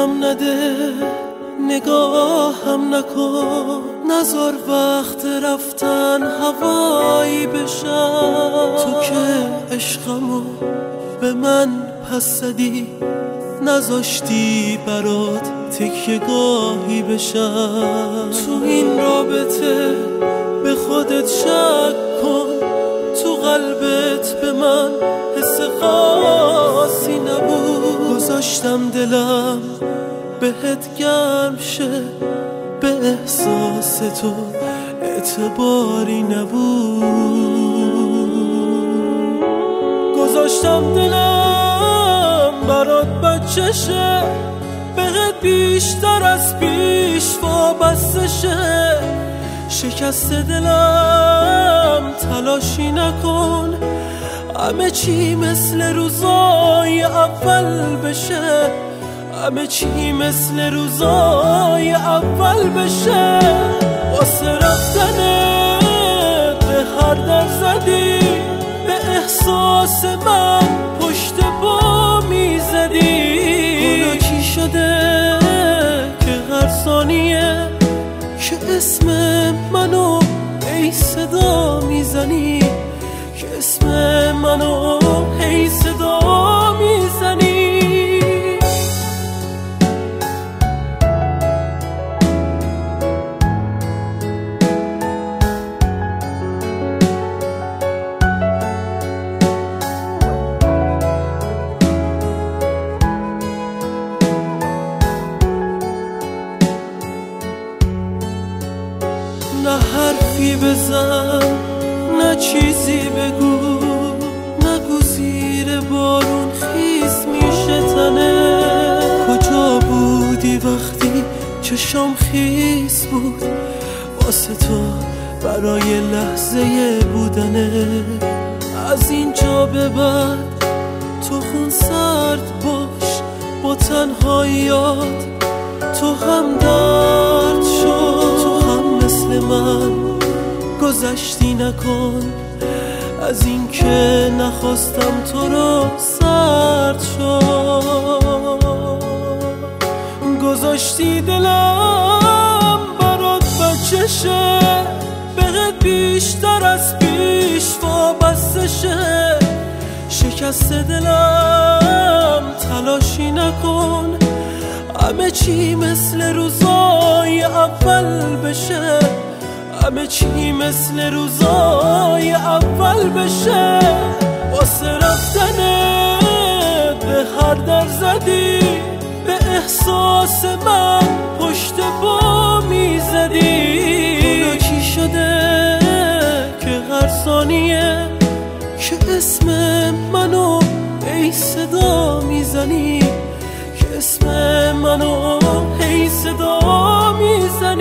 دلم نده، نگاهم نکن، نذار وقت رفتن هوایی بشم. تو که عشقمو به من پس زدی، نذاشتی برات تکیه گاهی بشم. تو این رابطه به خودت شک کن، تو قلبت به من حس خاصی نبود. گذاشتم دلم بهت گرم شه، به احساس تو اعتباری نبود. گذاشتم دلم برات بچه شه، بهت بیشتر از پیش وابسته شه. شکست دلم تلاشی نکن، همه چی مثل روزای اول بشه، همه چی مثل روزای اول بشه. واسه رفتنت به هر در زدی، به احساس من پشت پا میزدی. حالا کی شده که هر ثانیه که اسم منو ای صدا میزنی، که اسم منو ای صدا میزنی. نه حرفی بزن، نه چیزی بگو، نگو زیر بارون خیس میشه تنه. کجا بودی وقتی چشام خیس بود واسه تو برای لحظه بودنه؟ از اینجا به بعد تو خون سرد باش با تنهاییات، تو هم درد شد، تو هم مثل من گذشتی نکن. از این که نخواستم تو رو سرد شد، گذاشتی دلم برات بچه شه، بهت بیشتر از پیش وابسته شه. شکست دلم تلاشی نکن، همه چی مثل روزای اول بشه، همه چی مثل روزای اول بشه. واسه رفتنت به هر در زدی، به احساس من پشت پا میزدی. حالا کی شده که هر ثانیه که اسم منو ای صدا میزنی، که اسم منو ای صدا میزنی.